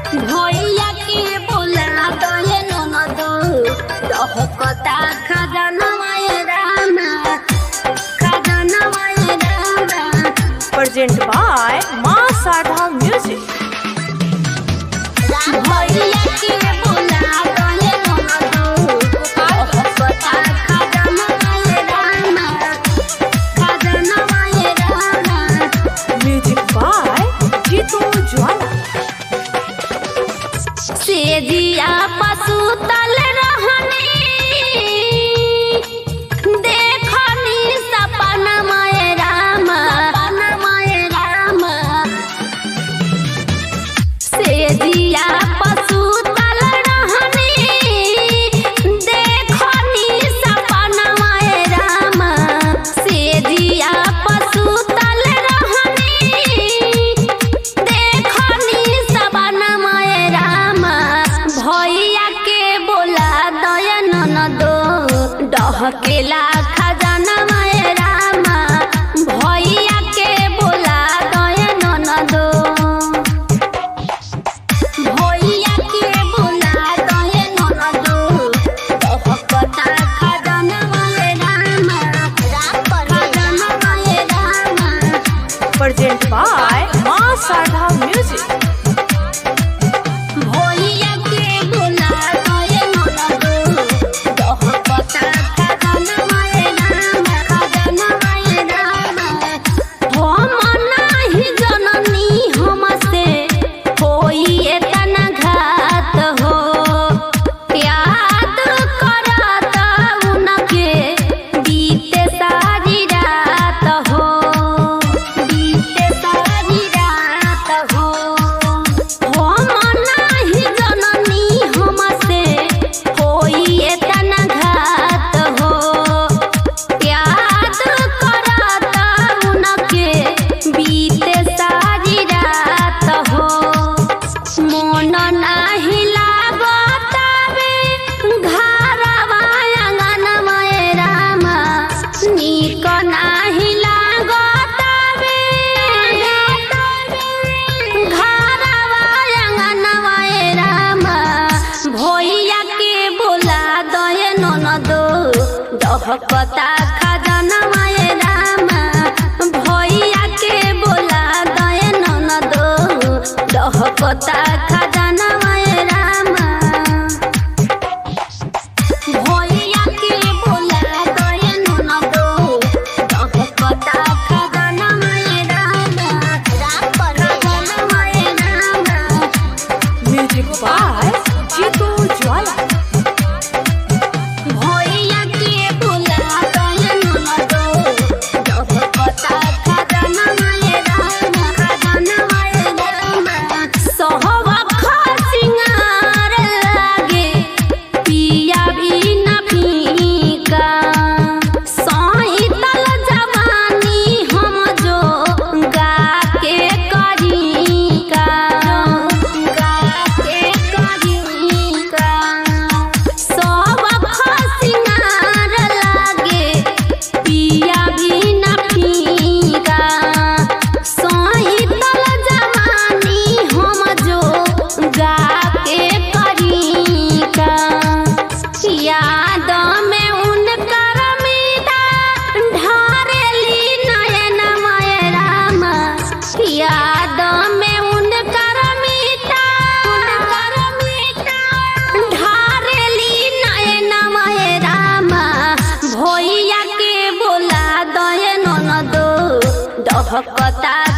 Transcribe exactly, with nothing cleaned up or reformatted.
भैया के बोला दये ननद दहकता खजानवा रामा खजानवा रामा। Present by Ma Sadha Music. भैया के बोला दये ननद दहकता खजानवा रामा खजानवा रामा। Music by Jitu Jwala. सेजिया पशु तल रहनी देखनी सपना माय राम सपना माय राम। सेजिया पशु तल रहनी देखनी सपना माय राम। सेजिया पशु तल रहनी देखनी सपना माय राम। भैया के बोला दया ननद डहकेला खजानवा रामा। भैया के बोला दया ननद भैया के बोला दया ननद डहकता खजानवा रामा खजानवा रामा। Present by Ma Sadha Music. भैया के बोला दये ननद दहकता खजानवा रामा खजानवा रामा। हम नाही जननी हमसे होई एतना घात हो। याद करत उनके बीते सारी रात हो बीते सारी रात हो। हम नाही जननी हमसे होई एतना घात हो। याद करत उनके बीते सारी रात हो। मन नाही लागतावे घरवा आंगनवा रामा। नीक नाही लागतावे घरवा आंगनवा रामा। भैया के बोला दये ननद दहकता खजानवा रामा। भैया के बोला दये ननद दहकता खजानवा रामा। भैया के बोला दये ननद दहकता खजानवा रामा खजानवा रामा। Music by Jitu Jwala. भैया के बोला दये ननद दहकता खजानवा रामा खजानवा रामा। सहवख सिंगार लागे पिया भी न फीका। सहितल जवानी हम जो गा के करीका गा के करीका। सहवख सिंगार लागे पिया भी न फीका। सहितल जवानी हम जो गा के करीका। याद में उनकर मीरा ढारेली नयनवा रामा। याद में उनकर मीरा उनकर मीरा ढारेली नयनवा रामा। भैया के बोला दये ननद दहकता